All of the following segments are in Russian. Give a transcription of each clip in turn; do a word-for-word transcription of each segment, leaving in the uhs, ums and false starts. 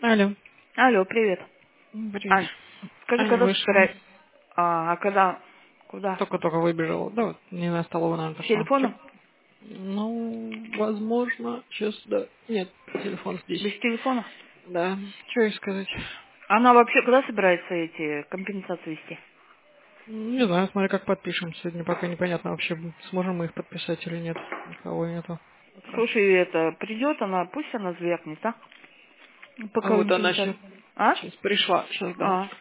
Алло. Алло, привет. Привет. Ань, скажи, А, когда вышла. собираешься? А, а когда? Куда? Только-только выбежала. Да, вот не на столовую, наверное, С пошла. Чё? телефоном? Ну, возможно. Сейчас, да. Нет, телефон здесь. Без телефона? Да. Что ей сказать? Она вообще когда собирается эти компенсации вести? Не знаю, смотри, как подпишем. Сегодня пока непонятно вообще, сможем мы их подписать или нет. Никого нету пока. Слушай, это придет она, пусть она звякнет, а? По А вот она компенсации. сейчас, А? сейчас пришла. Сейчас дам. А.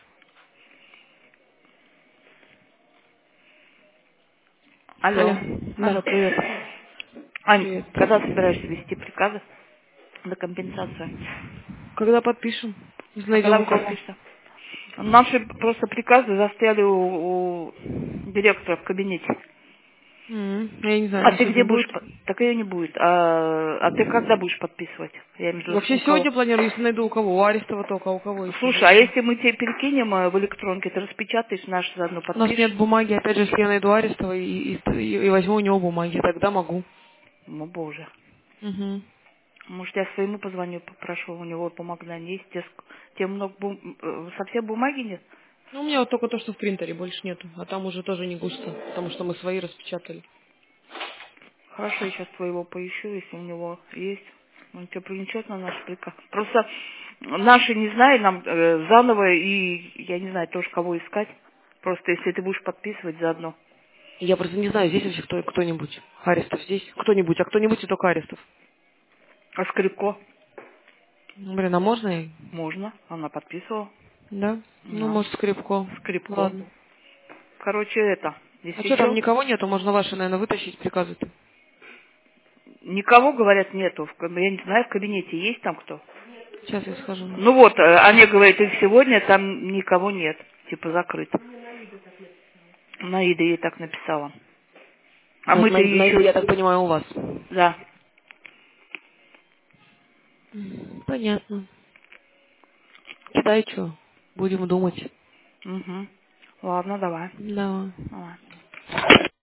Алло. Алло. Алло, Да. привет. Ань, Привет. когда собираешься вести приказы на компенсацию? Когда подпишем? А Найдем когда у вы кого. подпишете? Наши просто приказы застряли у, у директора в кабинете. М, Я не знаю, А она ты где сегодня будешь? будет. по- Так ее не будет. А, а ты когда будешь подписывать? Я имею в виду, Вообще у кого? сегодня планирую, если найду у кого. У Арестова только, у кого еще Слушай, а больше. если мы тебе перекинем э, в электронке, ты распечатаешь, наш заодно У нас нет подпишешь? бумаги, опять же, если я найду Арестова и, и, и возьму у него бумаги, тогда могу. Ну, боже. Угу. Может, я своему позвоню, попрошу, у него бумага есть. Тебе, ск- тебе много бум... э, совсем бумаги нет? Ну, у меня вот только то, что в принтере, больше нету. А там уже тоже не густо, потому что мы свои распечатали. Хорошо, я сейчас твоего поищу, если у него есть. Он тебе принесет на наш приказ. Просто наши не знаю, нам э, заново и я не знаю тоже кого искать. Просто если ты будешь подписывать заодно. Я просто не знаю, здесь вообще кто, кто-нибудь. Арестов здесь? Кто-нибудь, а кто-нибудь и только Арестов. А Скрипко? Ну, блин, а можно и... Можно. Она подписывала. Да? Ну, Да. может, Скрипко. Скрипко. Ладно. Короче, это. А Если что, там что, никого нету? Можно ваши, наверное, вытащить приказы-то. никого, говорят, нету. В каб- Я не знаю, в кабинете есть там кто? Сейчас я схожу. Ну вот, э, они говорят, их сегодня там никого нет. Типа закрыто. Наида ей так написала. А Ну, это, мы-то най- найду, еще... я так понимаю, у вас. Да. М, Понятно. Кидай, что? Будем думать. Угу. Ладно, давай. Да. Давай.